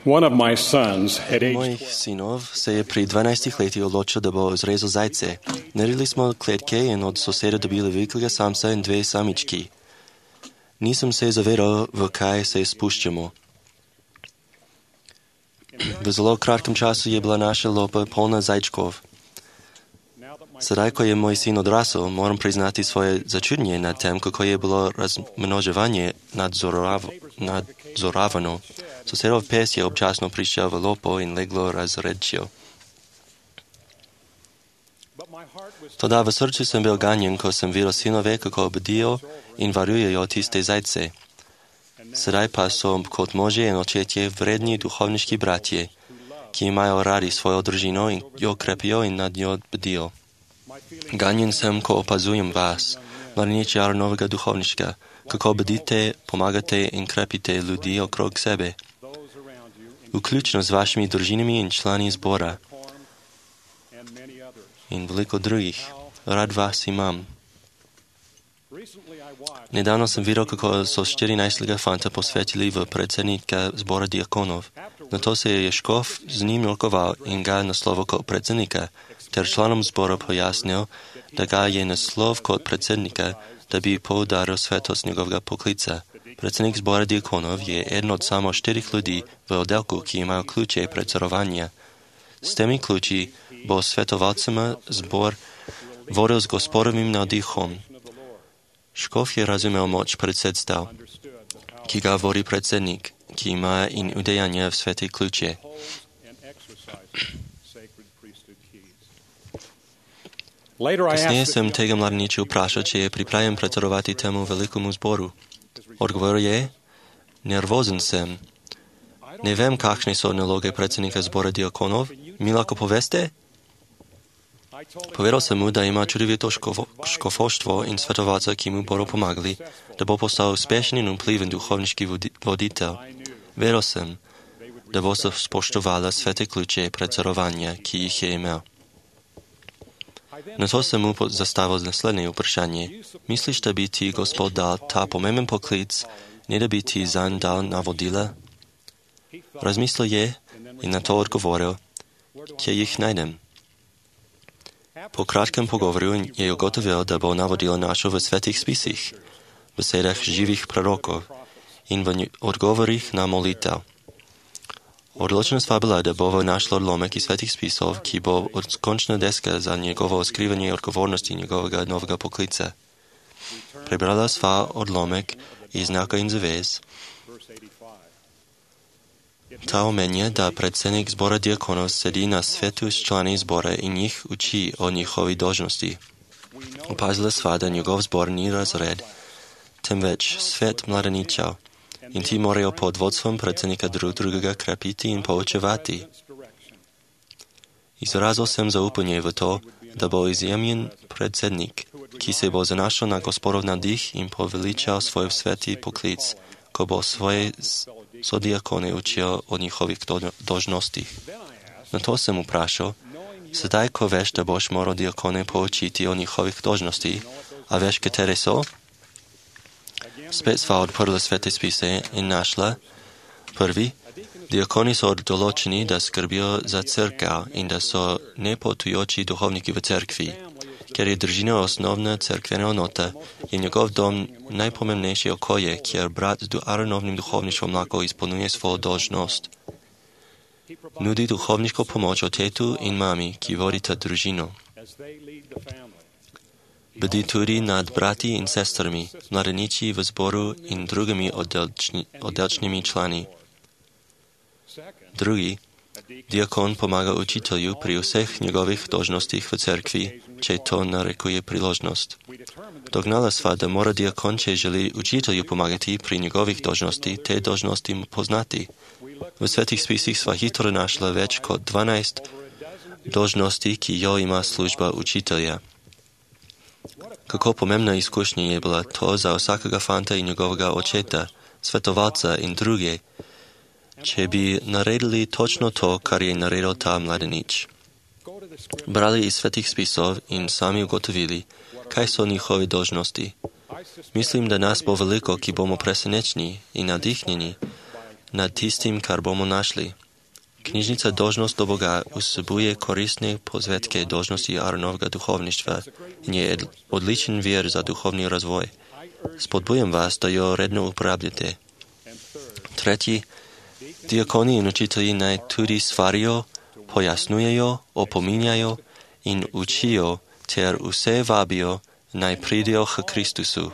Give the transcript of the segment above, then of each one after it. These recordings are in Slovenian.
One of my sons at age Mojich synov se je pri 12 letih odločil, da bo zrezal zajce. Naredili smo kletke in od soseda dobili velikega samca in 2 samički. Nisem se zavedal, v kaj se spuščamo. V zelo kratkem času je bila naša lopa polna zajčkov. Sedaj, ko je moj sin odrasel, moram priznati svoje začudnje nad tem, kako je bilo razmnoževanje nadzoravano. Sosedov pes je občasno prišel v lopo in leglo razredčil. Toda v srcu sem bil ganjen, ko sem videl sinove, kako bdijo in varujejo tiste zajce. Sedaj pa so kot možje in očetje vredni duhovniški bratje, ki imajo radi svojo družino in jo krepijo in nad njo bdijo. Ganjen sem, ko opazujem vas, mladeničar novega duhovniška, kako bdite, pomagate in krepite ljudi okrog sebe, vključno z vašimi družinami in člani zbora in veliko drugih. Rad vas imam. Nedavno sem videl, kako so 14-letnega fanta posvetili v predsednika zbora diakonov. Nato se je škof z njim rokoval in ga naslovil kot predsednika, ter članom zbora pojasnil, da ga je naslov kot predsednika, da bi poudaril svetost njegovega poklica. Predsednik zbora diakonov je eden od samo 4 ljudi v oddelku, ki imajo ključe predsedovanja. S temi ključi bo svetovalcema zbor vodil z gospodovim navdihom. Škof je razumel moč predsedstav, ki ga vodi predsednik, ki ima in udejanja v svete ključe. Kasneje sem tega mladeniča vprašal, če je pripravljen predsedovati temu velikому zboru. Odgovoril je, nervozen sem. Ne vem, kakšne so naloge predsednika zbora diakonov. Mi lahko poveste? Povedal sem mu, da ima čudovito škofoštvo in svetovalca, ki mu bodo pomagali, da bo postal uspešen in vpliven duhovniški voditelj. Vedel sem, da bo se spoštovala svete ključe predsedovanja, ki jih je imel. Nato sem mu zastavil naslednje vprašanje. Misliš, da bi ti Gospod dal ta pomemben poklic, ne da bi ti zanj dal navodila? Razmislil je in na to odgovoril, kje jih najdem. Po kratkem pogovoru je ugotovil, da bo navodila našel v svetih spisih, v besedah živih prorokov in v odgovorih na molitev. Odločena sva bila, da bo našla odlomek iz svetih spisov, ki bo končna deska za njegovo odkrivanje odgovornosti njegovega novega poklica. Prebrala sva odlomek iz Znaka in zavez. Ta omenja, da predsednik zbora diakonov sedi na svetu s člani zbora in jih uči o njihovi dolžnosti. Opazila sva, da njegov zbor ni razred, temveč svet mladeničev. In ti morajo pod vodstvom predsednika drugega krepiti in poučevati. Izrazil sem zaupanje v to, da bo izjemen predsednik, ki se bo zanašal na Gospodov navdih in poveličal svoj sveti poklic, ko bo svoje sodiakone učil o njihovih dolžnostih. Nato sem vprašal, sedaj, ko veš, da boš moral diakone poučiti o njihovih dolžnostih, a veš, katere so? Spet sva odprla svete spise in našla. Prvi, diakoni so določeni, da skrbijo za cerkev in da so nepotujoči duhovniki v cerkvi. Ker je družina osnovna cerkvena enota, je njegov dom najpomembnejše okolje, kjer brat z aronovnim duhovništvom lahko izpolnjuje svojo dolžnost. Nudi duhovniško pomoč otetu in mami, ki vodita družino. Bdi tudi nad brati in sestrami, mladeniči v zboru in drugimi oddelčnimi člani. Drugi, diakon pomaga učitelju pri vseh njegovih dolžnostih v cerkvi, če to narekuje priložnost. Dognala sva, da mora diakon, če želi učitelju pomagati pri njegovih dolžnosti, te dolžnosti poznati. V svetih spisih sva hitro našla več kot 12 dolžnosti, ki jo ima služba učitelja. Kako pomembna izkušnja je bila to za vsakega fanta in njegovega očeta, svetovalca in druge, če bi naredili točno to, kar je naredil ta mladenič. Brali iz svetih spisov in sami ugotovili, kaj so njihove dolžnosti. Mislim, da nas bo veliko, ki bomo presenečeni in navdihnjeni, nad tistým, kar bomo našli. Knižnica Dožnosť do Boga usubuje koristné pozvedke dožnosti Aaronovga duchovništva i je odličen věr za duchovný rozvoj. Spodbujem vás, da jo redno uporabljate. Tretí, diakoni in učitelji naj tudi svarijo, pojasnujejo, opomínajo in učijo, ter vse vabijo, naj pridejo k Kristusu.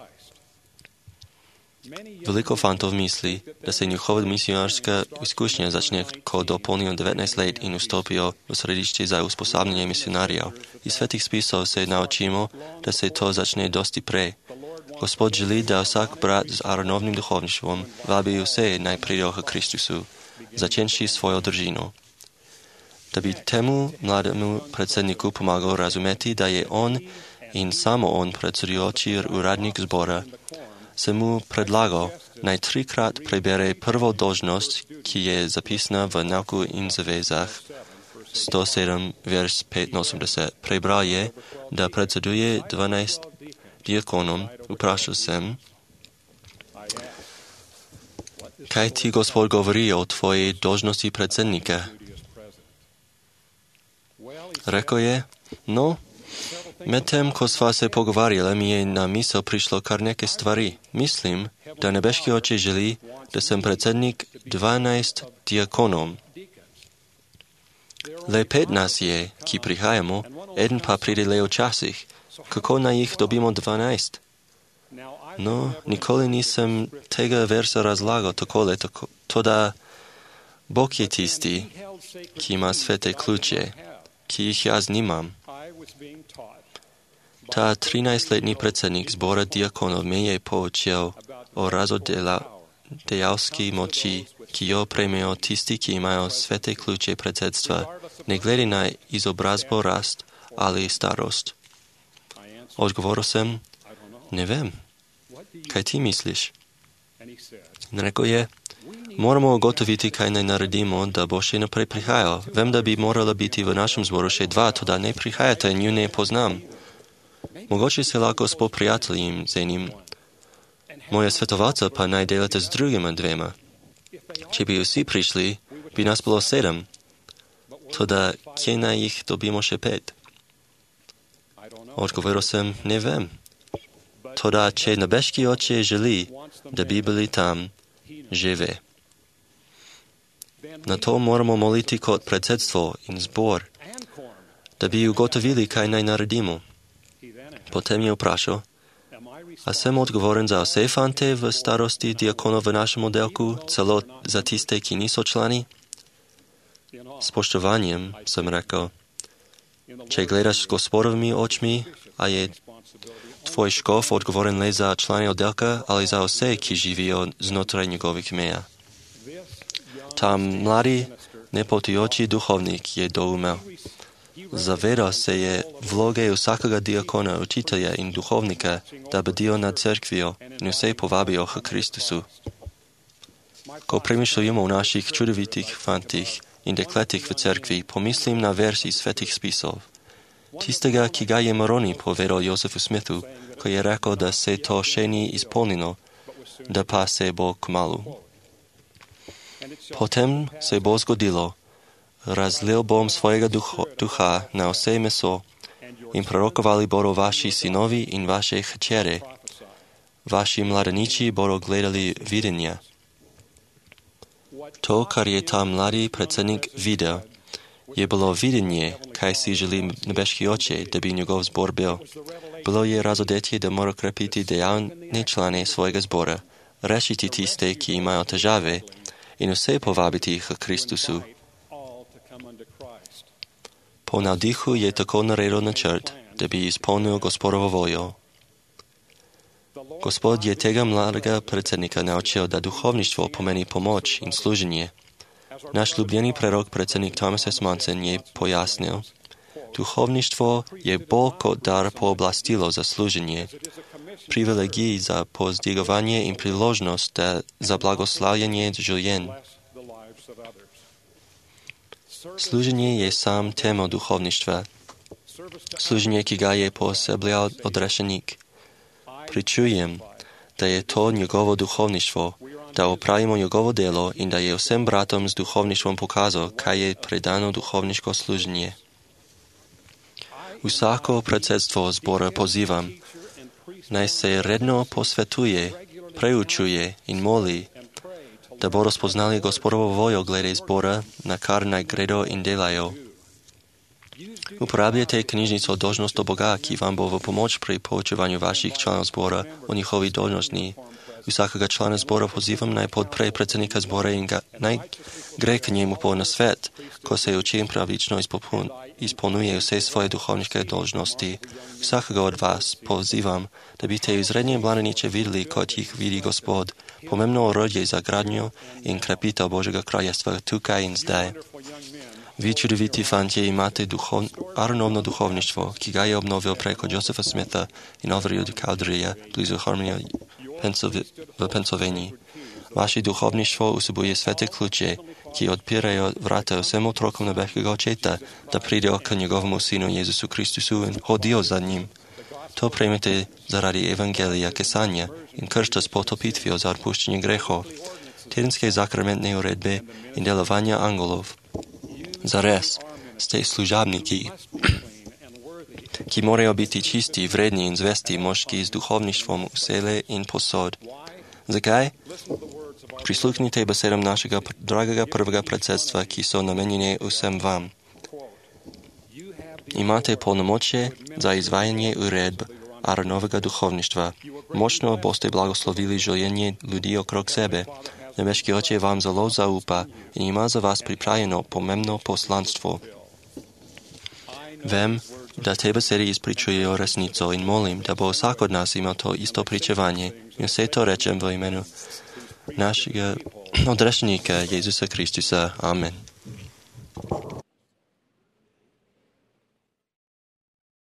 Veliko fantov myslí, da se njihova misionárska iskušnja začne, ko dopolnijo 19 let in vstopijo v središče za usposabljanje misionárjev. Iz svetých spisov se naučimo, da se to začne dosti prej. Gospod želi, da vsak brat s Aaronovým duchovništvom vabi vse naj pridejo k Kristusu, začenši svojo držino. Da bi temu mladému predsedniku pomagal razumeti, da je on in samo on predsedujoči uradnik zbora, se mu predlagal, naj 3-krat prebere prvo dožnost, ki je zapisana v Nauku in zavezah 107, vers 85. Prebral je, da predseduje 12 diakonom. Vprašal sem, kaj ti Gospod govori o tvoji dožnosti predsednika? Rekl je, medtem, ko sva se pogovarjala, mi je na misel prišlo kar neke stvari. Mislim, da nebeški oče želi, da sem predsednik 12 diakonom. Le 5 nas je, ki prihajamo, eden pa pride le včasih. Kako naj jih dobimo 12? Nikoli nisem tega versa razlagal takole, toda Bog je tisti, ki ima svete ključe, ki jih jaz nimam. Ta 13-letni predsednik zbora diakonov me je poučil o razodejavski moči, ki jo prejmejo tisti, ki imajo svete ključe predsedstva, ne glede na izobrazbo, rast ali starost. Odgovoril sem, ne vem, kaj ti misliš? In rekel je, moramo ugotoviti, kaj naj naredimo, da bo še naprej prihajal. Vem, da bi morala biti v našem zboru še 2, toda ne prihajate in ju ne poznam. Mogoče se lahko spoprijateljim z enim. Moja svetovalca pa naj delate z drugima 2. Če bi vsi prišli, bi nas bilo 7. Toda kje naj jih dobimo še 5? Odgovoril sem, ne vem. Toda če nebeški oče želi, da bi bili tam, že ve. Na to moramo moliti kot predsedstvo in zbor, da bi ugotovili, kaj naj naredimo. Potem je vprašal, a sem odgovoren za vse fante v starosti diakonov v našem oddelku, celo za tiste, ki niso člani? Spoštovanjem sem rekel, če gledaš s Gospodovimi očmi, a je tvoj škof odgovoren le za člane oddelka ali za vse, ki živijo znotraj njegovih meja. Ta mladi, nepotujoči duhovnik je doumel. Zavedal se je vloge vsakega diakona, učitelja in duhovnika, da bdijo nad cerkvijo in vse povabijo k Kristusu. Ko premišljujemo o naših čudovitih fantih in dekletih v cerkvi, pomislim na vers iz svetih spisov. Tistega, ki ga je Moroni povedal Josefu Smithu, ko je rekel, da se to še ni izpolnilo, da pa se bo kmalu. Potem se bo zgodilo, razlil bom svojega duha na vse meso in prorokovali bodo vaši sinovi in vaše hčere. Vaši mladeniči bodo gledali videnja. To, kar je ta mladi predsednik videl, je bilo videnje, kaj si želi nebeški oče, da bi njegov zbor bil. Bilo je razodetje, da mora krepiti dejavne člane svojega zbora, rešiti tiste, ki imajo težave in vse povabiti k Kristusu. Po navdihu je tako naredil načrt, da bi izpolnil Gospodovo voljo. Gospod je tega mladega predsednika naučil, da duhovništvo pomeni pomoč in služenje. Naš ljubljeni prerok predsednik Thomas S. Monson je pojasnil, duhovništvo je bolj kot dar pooblastilo za služenje, privilegij za povzdigovanje in priložnost za blagoslavljanje življenj. Služenje je sam temelj duhovništva. Služenje, ki ga je posebljal odrešenik. Pričujem, da je to njegovo duhovništvo, da opravimo njegovo delo in da je vsem bratom z duhovništvom pokazal, kaj je predano duhovniško služenje. Vsako predsedstvo zbora pozivam, naj se redno posvetuje, preučuje in moli, da bodo spoznali Gospodovo voljo glede zbora, na kar naj gredo in delajo. Uporabljajte knjižnico Dožnost do Boga, ki vam bo v pomoč pri poučevanju vaših članov zbora o njihovi dožnosti. Vsakega člana zbora pozivam naj podpre predsednika zbora in naj gre k njemu po nasvet, ko se učim pravično izpolnjuje vse svoje duhovniške dožnosti. Vsakega od vas pozivam, da bi te izredne mladeniče videli, kot jih vidi Gospod, pomembno orodje za gradnjo in krepitev Božjega kraljestva tukaj in zdaj. Vi čudoviti fantje imate aronovno duhovništvo, ki ga je obnovil preko Josepha Smitha in Overy Cowderyja blizu Harmonia v Pennsylvaniji. Vaše duhovništvo vsebuje svete ključe, ki odpirajo vrata vsem otrokom nebeškega očeta, da pridejo k njegovemu sinu Jezusu Kristusu in hodijo za njim. To prejmete zaradi evangelija kesanja in kršta s potopitvijo za odpuščenje grehov, tedenske zakramentne uredbe in delovanja angelov. Zares ste služabniki, ki morajo biti čisti, vredni in zvesti moški z duhovništvom vsele in posod. Zakaj? Prisluhnite besedam našega dragega prvega predsedstva, ki so namenjene vsem vam. Imate polnomočje za izvajanje uredb Aaronovega duhovništva. Močno boste blagoslovili življenje ljudi okrog sebe. Nebeški Oče vam zelo zaupa in ima za vas pripravljeno pomembno poslanstvo. Vem, da te besede izpričujejo resnico in molim, da bo vsak od nas imel to isto pričevanje in vse to rečem v imenu našega odrešenika Jezusa Kristusa. Amen.